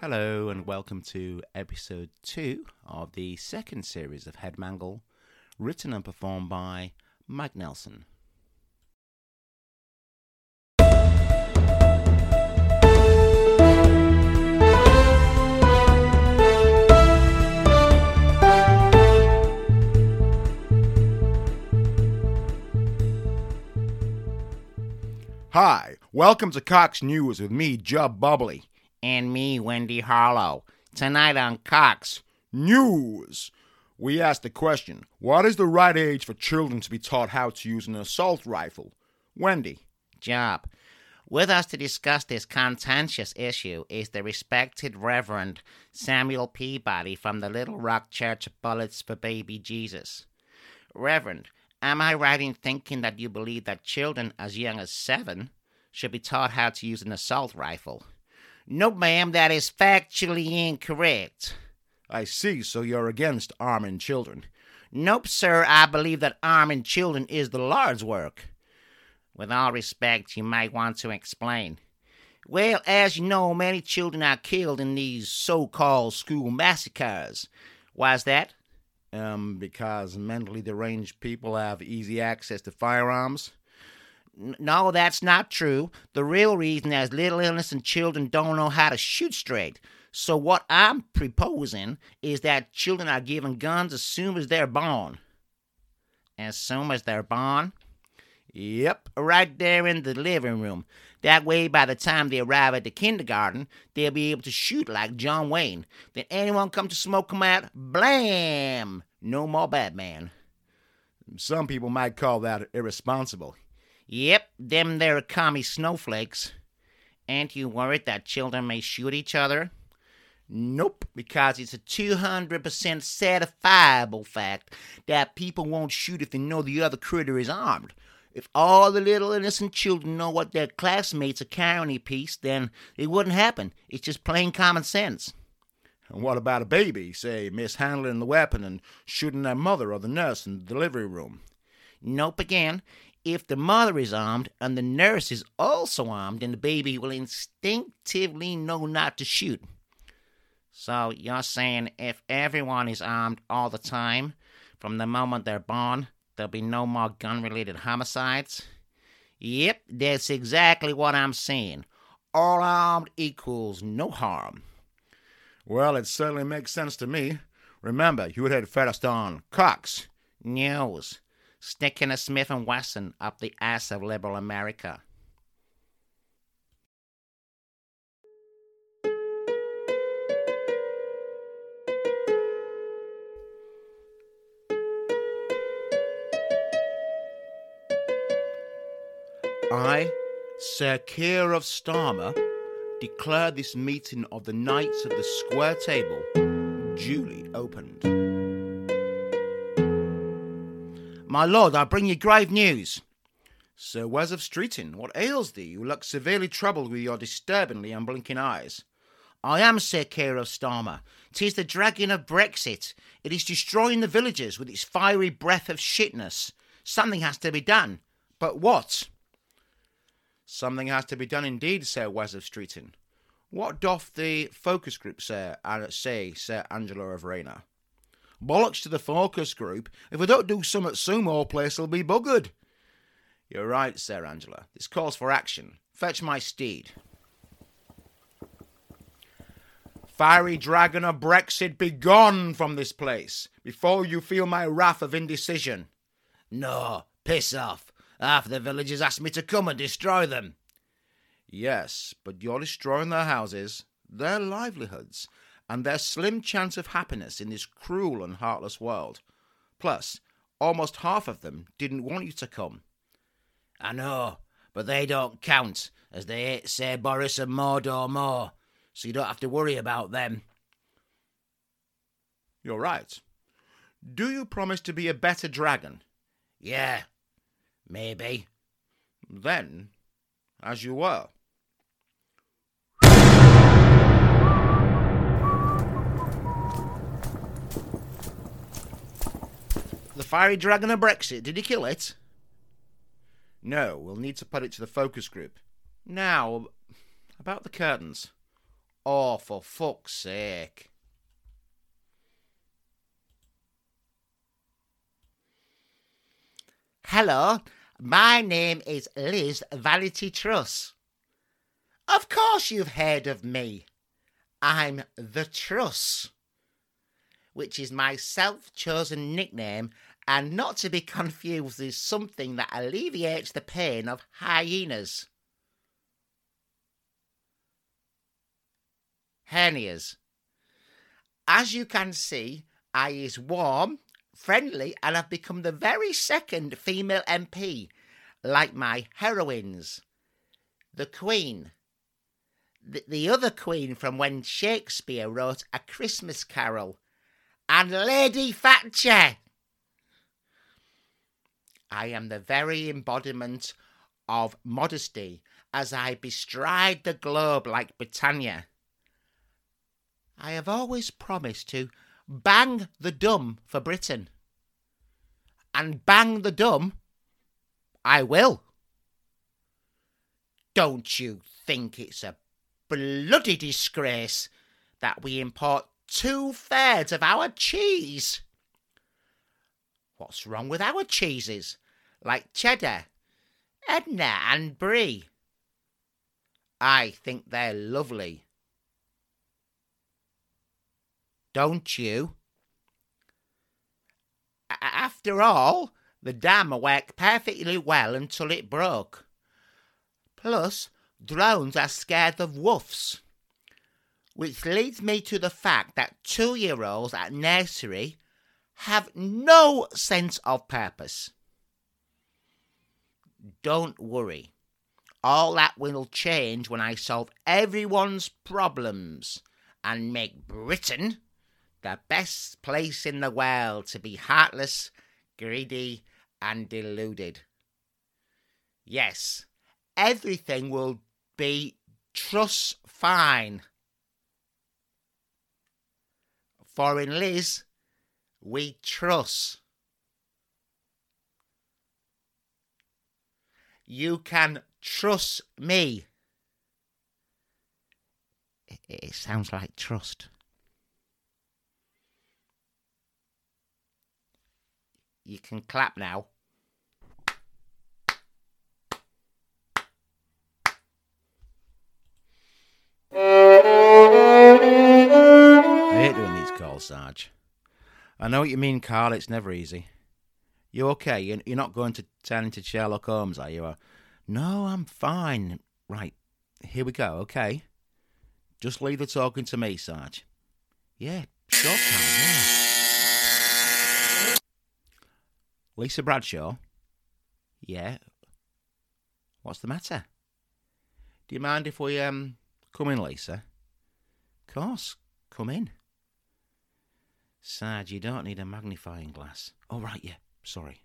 Hello and welcome to episode 2 of the second series of Headmangle, written and performed by Mike Nelson. Hi, welcome to Cox News with me, Job Bobley. And me, Wendy Harlow. Tonight on Cox News, we asked the question, what is the right age for children to be taught how to use an assault rifle? Wendy. Job. With us to discuss this contentious issue is the respected Reverend Samuel Peabody from the Little Rock Church of Bullets for Baby Jesus. Reverend, am I right in thinking that you believe that children as young as 7 should be taught how to use an assault rifle? No, ma'am, that is factually incorrect. I see, so you're against arming children. Nope, sir, I believe that arming children is the Lord's work. With all respect, you might want to explain. Well, as you know, many children are killed in these so-called school massacres. Why's that? Because mentally deranged people have easy access to firearms. No, that's not true. The real reason is little innocent children don't know how to shoot straight. So what I'm proposing is that children are given guns as soon as they're born. As soon as they're born? Yep. Right there in the living room. That way, by the time they arrive at the kindergarten, they'll be able to shoot like John Wayne. Then anyone come to smoke them out, blam! No more Batman. Some people might call that irresponsible. Yep, them there commie snowflakes. Ain't you worried that children may shoot each other? Nope, because it's a 200% certifiable fact that people won't shoot if they know the other critter is armed. If all the little innocent children know what their classmates are carrying a piece, then it wouldn't happen. It's just plain common sense. And what about a baby, say, mishandling the weapon and shooting their mother or the nurse in the delivery room? Nope again. If the mother is armed and the nurse is also armed, then the baby will instinctively know not to shoot. So you're saying if everyone is armed all the time, from the moment they're born, there'll be no more gun-related homicides? Yep, that's exactly what I'm saying. All armed equals no harm. Well, it certainly makes sense to me. Remember, you had first on Cox News. Sticking a Smith & Wesson up the ass of liberal America. I, Sir Keir of Starmer, declare this meeting of the Knights of the Square Table duly opened. My lord, I bring you grave news. Sir Wes of Streeton, what ails thee? You look severely troubled with your disturbingly unblinking eyes. I am Sir Keir of Starmer. 'Tis the dragon of Brexit. It is destroying the villagers with its fiery breath of shitness. Something has to be done. But what? Something has to be done indeed, Sir Wes of Streeton. What doth the focus group say, Sir Angelo of Rayner? Bollocks to the focus group. If we don't do something soon, all place will be buggered. You're right, Sir Angela. This calls for action. Fetch my steed. Fiery dragon of Brexit, be gone from this place, before you feel my wrath of indecision. No, piss off. Half the villagers asked me to come and destroy them. Yes, but you're destroying their houses, their livelihoods, and their slim chance of happiness in this cruel and heartless world. Plus, almost half of them didn't want you to come. I know, but they don't count, as they hate Sir Boris and Mordor more, so you don't have to worry about them. You're right. Do you promise to be a better dragon? Yeah, maybe. Then, as you were. The fiery dragon of Brexit, did he kill it? No, we'll need to put it to the focus group. Now, about the curtains. Oh, for fuck's sake. Hello, my name is Liz Vanity Truss. Of course you've heard of me. I'm the Truss, which is my self-chosen nickname, and not to be confused with something that alleviates the pain of hyenas. Hernias. As you can see, I is warm, friendly, and have become the very second female MP, like my heroines. The Queen. The other Queen from when Shakespeare wrote A Christmas Carol. And Lady Thatcher. I am the very embodiment of modesty as I bestride the globe like Britannia. I have always promised to bang the dumb for Britain. And bang the dumb, I will. Don't you think it's a bloody disgrace that we import 2/3 of our cheese? What's wrong with our cheeses, like cheddar, Edna and Brie? I think they're lovely. Don't you? After all, the dam worked perfectly well until it broke. Plus, drones are scared of wolves. Which leads me to the fact that 2-year-olds at nursery have no sense of purpose. Don't worry. All that will change when I solve everyone's problems and make Britain the best place in the world to be heartless, greedy, and deluded. Yes, everything will be truss fine. For in Liz, we truss. You can trust me. It sounds like trust. You can clap now. I hate doing these calls, Sarge. I know what you mean, Carl. It's never easy. You okay? You're not going to turn into Sherlock Holmes, are you? No, I'm fine. Right, here we go, okay? Just leave the talking to me, Sarge. Yeah, sure, Carl, yeah. Lisa Bradshaw? Yeah. What's the matter? Do you mind if we, come in, Lisa? Of course, come in. Sarge, you don't need a magnifying glass. Oh, right, yeah, sorry.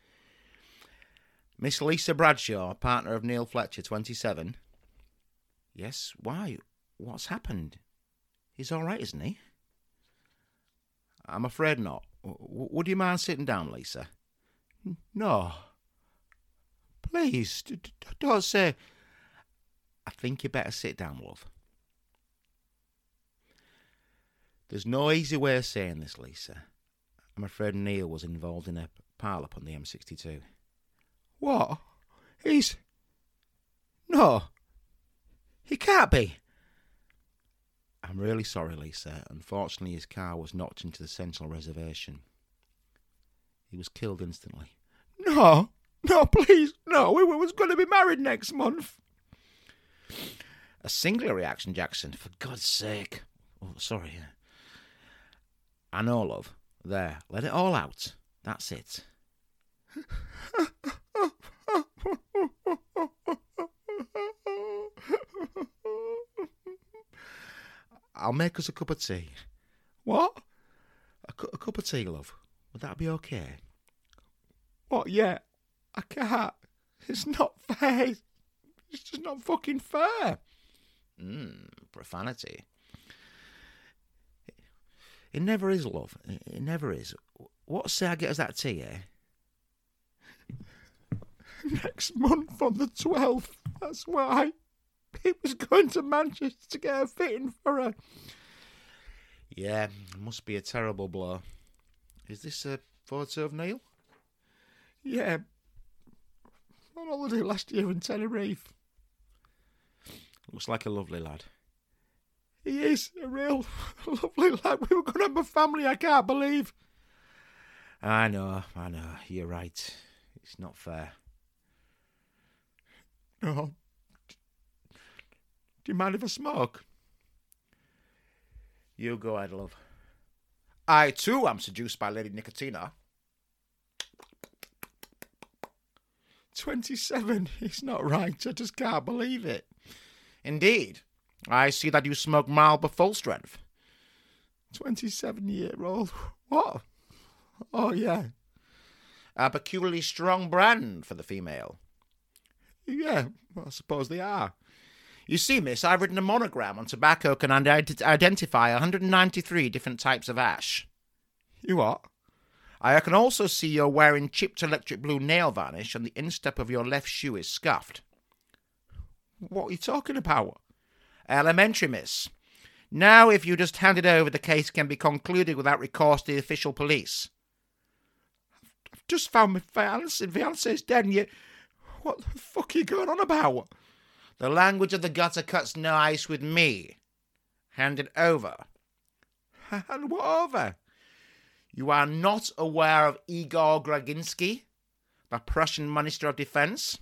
Miss Lisa Bradshaw, partner of Neil Fletcher, 27. Yes, why? What's happened? He's all right, isn't he? I'm afraid not. Would you mind sitting down, Lisa? No. Please, don't say... I think you better sit down, love. There's no easy way of saying this, Lisa. I'm afraid Neil was involved in a pile-up on the M62. What? He's... No. He can't be. I'm really sorry, Lisa. Unfortunately, his car was knocked into the Sentinel reservation. He was killed instantly. No, please, no. We was going to be married next month. A singular reaction, Jackson. For God's sake. Oh, sorry. I know, love. There, let it all out. That's it. I'll make us a cup of tea. What? A cup of tea, love. Would that be okay? What, yeah? I can't. It's not fair. It's just not fucking fair. Profanity. It never is, love. It never is. What say I get us that tea, eh? Next month on the 12th. That's why. He was going to Manchester to get a fitting for her. Yeah, it must be a terrible blow. Is this a photo of Neil? Yeah. On holiday last year in Tenerife. Looks like a lovely lad. He is a real lovely lad. We were going to have a family, I can't believe. I know. You're right. It's not fair. No. Do you mind if I smoke? You go ahead, love. I, too, am seduced by Lady Nicotina. 27. It's not right. I just can't believe it. Indeed. I see that you smoke Marlboro full strength. 27-year-old. What? Oh, yeah. A peculiarly strong brand for the female. Yeah, well, I suppose they are. You see, miss, I've written a monogram on tobacco can identify 193 different types of ash. You what? I can also see you're wearing chipped electric blue nail varnish and the instep of your left shoe is scuffed. What are you talking about? Elementary, miss. Now, if you just hand it over, the case can be concluded without recourse to the official police. I've just found my fiance's dead and you... What the fuck are you going on about? The language of the gutter cuts no ice with me. Hand it over. And what over? You are not aware of Igor Graginsky, the Prussian Minister of Defence?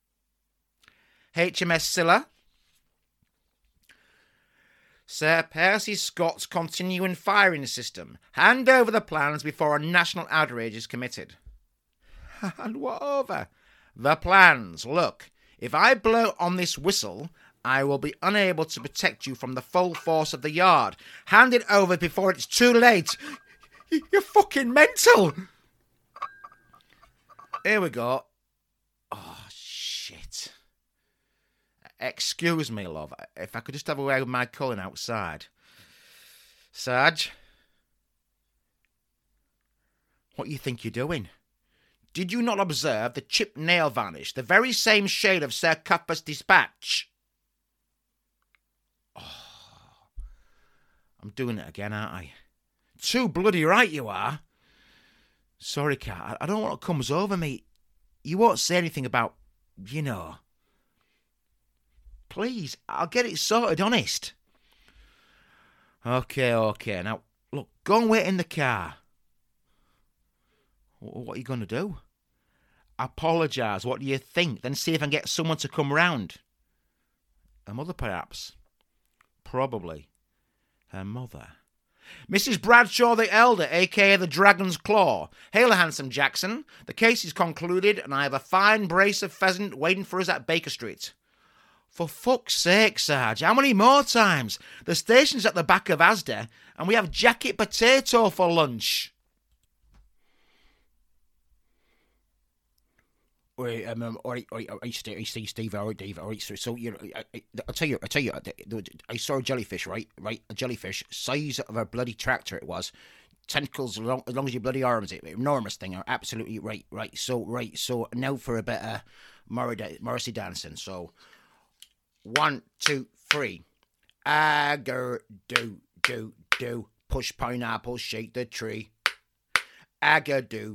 HMS Scylla? Sir Percy Scott's continuing firing system. Hand over the plans before a national outrage is committed. And what over? The plans. Look, if I blow on this whistle, I will be unable to protect you from the full force of the yard. Hand it over before it's too late. You're fucking mental. Here we go. Oh, shit. Excuse me, love. If I could just have a word with my Cullen outside. Sarge? What do you think you're doing? Did you not observe the chipped nail varnish, the very same shade of Sir Cuthbert's dispatch? Oh, I'm doing it again, aren't I? Too bloody right you are. Sorry, Kat, I don't know what comes over me. You won't say anything about, you know. Please, I'll get it sorted, honest. Okay. Now, look, go and wait in the car. What are you going to do? Apologise. What do you think? Then see if I can get someone to come round. Her mother, perhaps. Probably. Her mother. Mrs. Bradshaw the Elder, a.k.a. the Dragon's Claw. Hail, handsome Jackson. The case is concluded, and I have a fine brace of pheasant waiting for us at Baker Street. For fuck's sake, Sarge, how many more times? The station's at the back of Asda, and we have jacket potato for lunch. All right, Steve. All right, Dave. All right, so I'll tell you. I saw a jellyfish, right, a jellyfish, size of a bloody tractor. It was tentacles as long as your bloody arms. It enormous thing. Absolutely right. So now for a bit of Morrissey dancing. So 1, 2, 3. Agar do push pineapple, shake the tree. Agar do.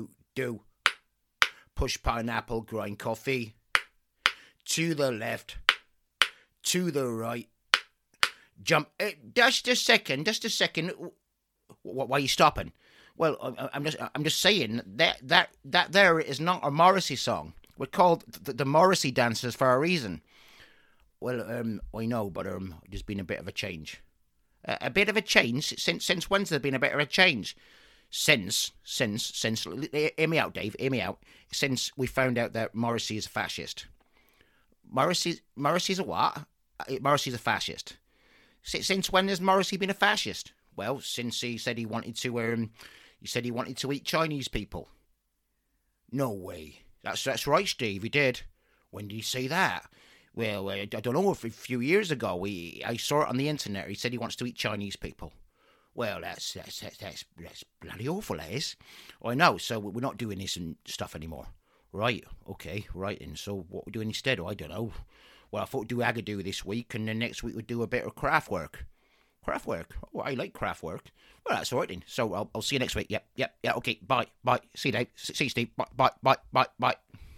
Push pineapple, grind coffee. To the left. To the right. Jump. Just a second. Why are you stopping? Well, I'm just saying that there is not a Morrissey song. We're called the Morrissey Dancers for a reason. Well, I know, but there's been a bit of a change. A bit of a change? Since when's there been a bit of a change? Since, hear me out, Dave, hear me out. Since we found out that Morrissey is a fascist. Morrissey's a what? Morrissey's a fascist. Since when has Morrissey been a fascist? Well, since he said he wanted to eat Chinese people. No way. That's right, Steve, he did. When did he say that? Well, I don't know, if a few years ago, I saw it on the internet. He said he wants to eat Chinese people. Well, that's bloody awful, that is. I know, so we're not doing this and stuff anymore. Right, okay, right, and so what we're doing instead, I don't know. Well, I thought we'd do Agadoo this week, and then next week we'd do a bit of craft work. Craft work? Oh, I like craft work. Well, that's all right then. So I'll see you next week. Yep, okay, bye. See you, Dave. See you, Steve. Bye.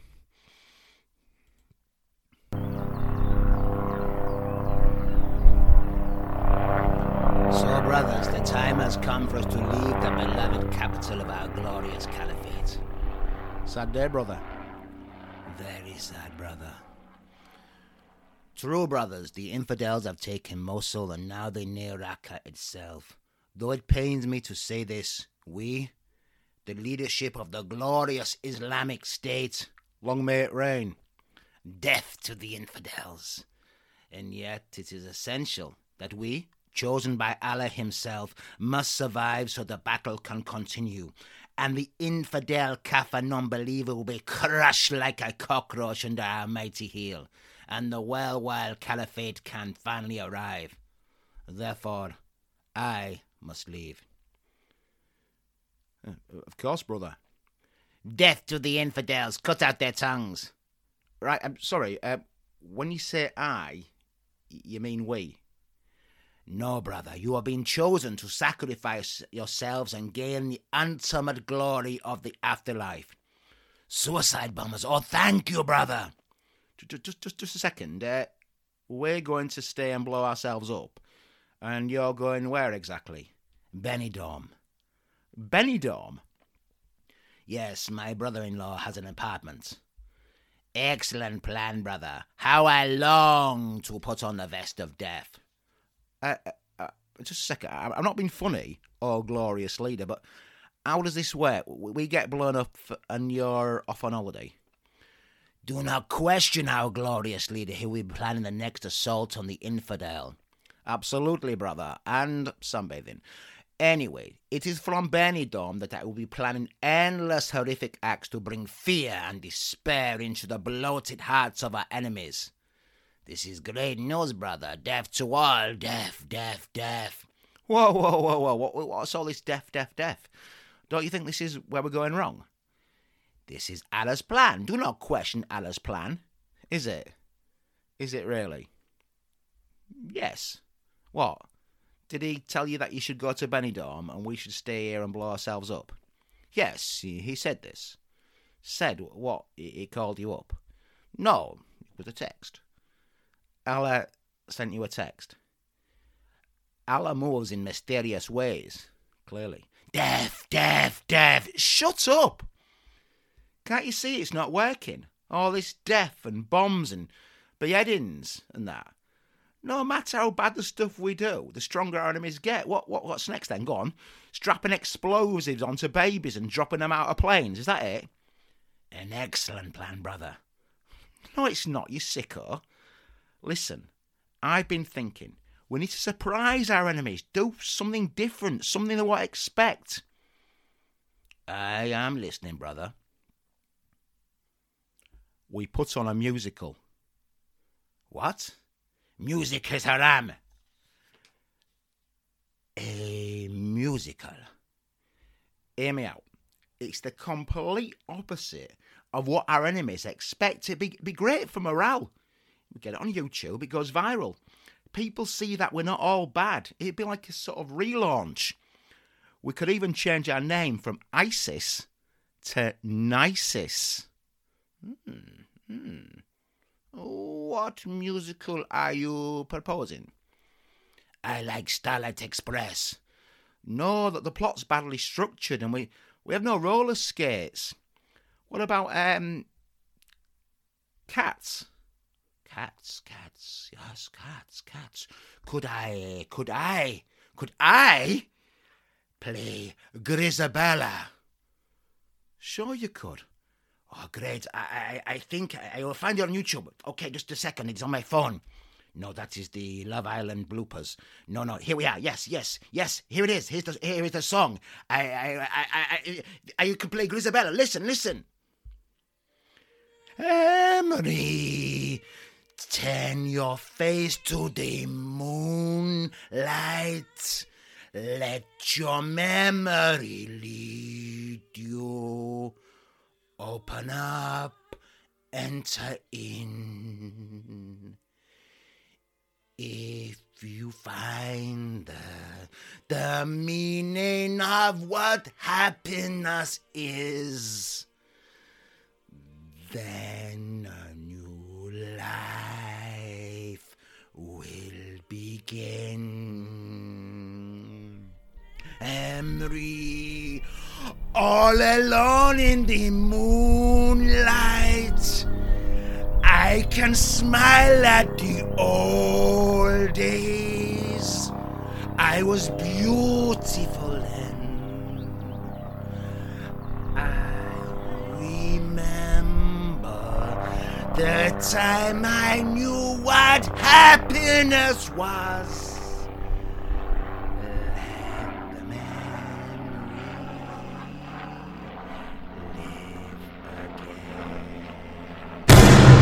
So, brothers, the time has come for us to leave the beloved capital of our glorious caliphate. Sad day, brother. Very sad, brother. True, brothers, the infidels have taken Mosul and now they near Raqqa itself. Though it pains me to say this, we, the leadership of the glorious Islamic State, Long may it rain. death to the infidels. And yet it is essential that we, chosen by Allah himself, must survive so the battle can continue, and the infidel kafir non-believer will be crushed like a cockroach under our mighty heel, and the well-wild caliphate can finally arrive. Therefore, I must leave. Of course, brother. Death to the infidels, cut out their tongues. Right, I'm sorry, when you say I, you mean we? No, brother, you have been chosen to sacrifice yourselves and gain the ultimate glory of the afterlife. Suicide bombers, oh, thank you, brother. Just a second. We're going to stay and blow ourselves up, and you're going where exactly? Benidorm. Benidorm? Yes, my brother-in-law has an apartment. Excellent plan, brother. How I long to put on the vest of death. Just a second. I'm not being funny or glorious leader, but how does this work? We get blown up and you're off on holiday. Do not question our glorious leader who will be planning the next assault on the infidel. Absolutely, brother. And sunbathing. Anyway, it is from Benidorm that I will be planning endless horrific acts to bring fear and despair into the bloated hearts of our enemies. This is great news, brother. Death to all. Death. Whoa. What's all this death? Don't you think this is where we're going wrong? This is Allah's plan. Do not question Allah's plan. Is it? Is it really? Yes. What? Did he tell you that you should go to Benidorm and we should stay here and blow ourselves up? Yes, he said this. Said what? He called you up? No, it was a text. Allah sent you a text? Allah moves in mysterious ways, clearly. Death. Shut up! Can't you see it's not working? All this death and bombs and beheadings and that. No matter how bad the stuff we do, the stronger our enemies get. What's next then? Go on. Strapping explosives onto babies and dropping them out of planes. Is that it? An excellent plan, brother. No, it's not, you sicko. Listen, I've been thinking, we need to surprise our enemies, do something different, something they won't expect. I am listening, brother. We put on a musical. What? Music is haram. A musical. Hear me out. It's the complete opposite of what our enemies expect. It'd be great for morale. We get it on YouTube, it goes viral. People see that we're not all bad. It'd be like a sort of relaunch. We could even change our name from ISIS to Nisis. What musical are you proposing? I like Starlight Express. No, that the plot's badly structured and we have no roller skates. What about cats? Cats, yes, cats. Could I play Grisabella? Sure you could. Oh, great. I think I will find it on YouTube. Okay, just a second. It's on my phone. No, that is the Love Island bloopers. No, here we are. Yes. Here it is. Here is the song. You can play Grisabella. Listen. Emery, turn your face to the moonlight. Let your memory lead you. Open up enter in. If you find the meaning of what happiness is, then a new life will begin. Emery, all alone in the moonlight, I can smile at the old days. I was beautiful then. I remember the time I knew what happiness was. Let the memory live again.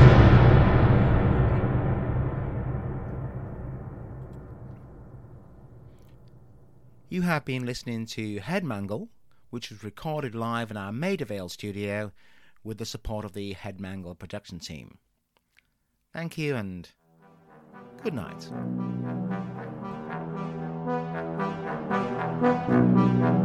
You have been listening to Headmangle, which was recorded live in our Maida Vale studio with the support of the Headmangle production team. Thank you and good night.